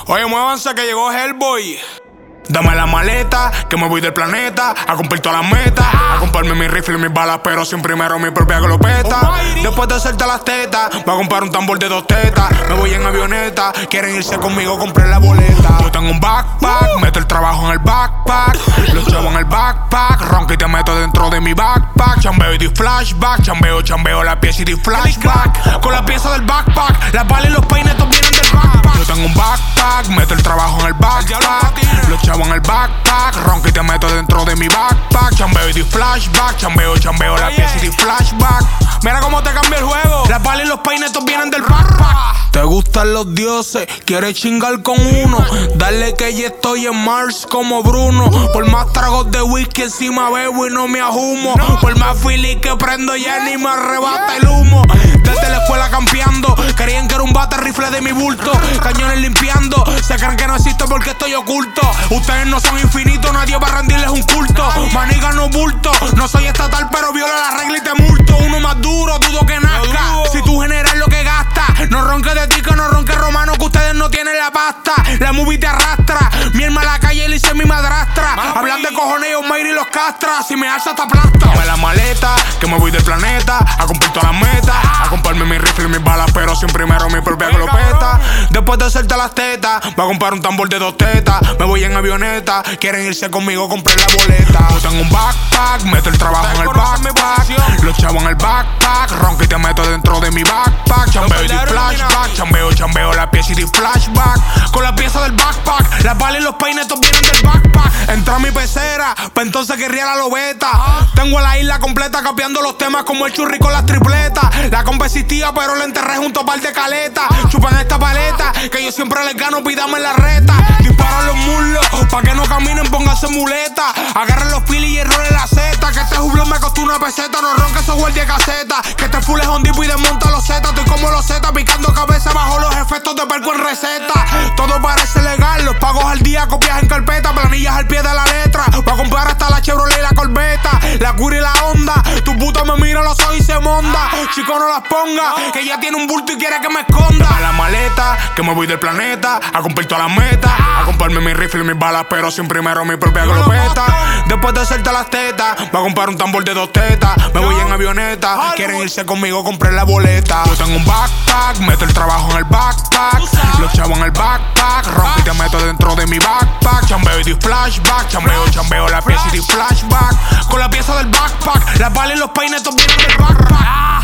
Oye, muévanse que llegó Hellboy. Dame la maleta, que me voy del planeta a cumplir todas las metas, a comprarme mi rifle y mis balas, pero sin primero mi propia glopeta. Después de hacerte las tetas, voy a comprar un tambor de 2 tetas. Me voy en avioneta, quieren irse conmigo, compré la boleta. Yo tengo un backpack, meto el trabajo en el backpack, los llevo en el backpack, ronco y te meto dentro de mi backpack. Chambeo y di flashback, chambeo la pieza y di flashback. Con la pieza del backpack, las balas y los peines todos vienen del backpack. Yo tengo un backpack, meto el trabajo en el backpack, los llevo en el backpack, ronco y te meto dentro de mi backpack. Chambeo y di flashback, chambeo la pieza y di flashback. Mira cómo te cambia el juego, las balas y los peines todos vienen del backpack. Te gustan los dioses, quieres chingar con uno, dale que ya estoy en Mars como Bruno. Por más tragos de whisky encima bebo y no me ajumo, por más fili que prendo ya ni me arrebata el humo. Desde la escuela campeando, querían que era un bate rifle de mi bulto, cañones limpiando, se creen que no existo porque estoy oculto. Ustedes no son infinitos, nadie va a rendirles un culto. Maniga no bulto, no soy estatal pero viola la regla y te multo. Uno más duro, dudo que nazca, si tú generas lo que gastas. No ronques de ti que no ronques romano, que ustedes no tienen la pasta. La movie te arrastra, mi hermana a la calle le hice mi madrastra. Hablan de cojones y Mayri los castra, si me alza te aplasta. Dame la maleta, que me voy del planeta a cumplir todas las metas, a comprarme mi rifle y mis balas, pero sin primero mi propia glopeta. Después de hacerte las tetas, voy a comprar un tambor de 2 tetas. Me voy en avioneta, quieren irse conmigo, compré la boleta. Yo tengo un backpack, meto el trabajo en el backpack, los chavos en el backpack, ronco y te meto dentro de mi backpack. Chambeo y di flashback, chambeo la pieza y di flashback. Con la pieza del backpack, las balas y los peines todos vienen del backpack. Entra a mi pecera, pa' entonces querría la lobeta. Tengo a la isla completa capeando los temas como el churri con las tripletas. La compa existía pero la enterré junto a par de caletas. Chupan esta paleta, que yo siempre les gano, pídame la reta. Disparo los muslos, pa' que no caminen, pónganse muleta. Agarren los pilis y errores la zeta. Que este jublón me costó una peseta, no ronca esos guardia caseta. Que este full es hondipo y desmonta los zetas. Estoy como los zetas, picando cabeza bajo los efectos de perco en receta. Todo parece legal, los pagos al día, copias en carpeta, planillas al pie de la letra. Voy a comprar hasta la Chevrolet y la Corbeta, la Cura y la Honda. Tu puta me mira los ojos y se monda. Chico, no las ponga, que ya tiene un bulto y quiere que me esconda. Dame la maleta, que me voy del planeta a cumplir todas las metas, a comprarme mi rifle y mis balas, pero sin primero mi propia glopeta. Después de hacerte las tetas, voy a comprar un tambor de 2 tetas. Me voy en avioneta, quieren irse conmigo, compré la boleta. Yo tengo un backpack, meto el trabajo en el backpack, los chavos en el backpack, ronco y te meto dentro de mi backpack. Chambeo y di flashback, chambeo la pieza y di flashback. Con la pieza del backpack, las balas y los peines todos vienen del backpack.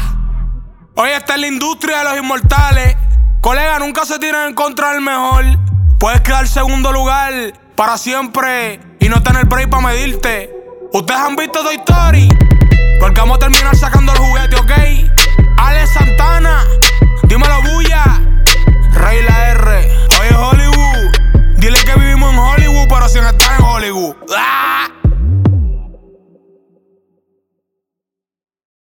Hoy está en la industria de los inmortales. Colega, nunca se tiran en contra del mejor. Puedes quedar segundo lugar para siempre y no tener break para medirte. Ustedes han visto Toy Story, porque vamos a terminar sacando el juguete, ¿ok? Alex Santana, dímelo bulla, Rey la R. Oye Hollywood, dile que vivimos en Hollywood pero sin estar en Hollywood. ¡Ah!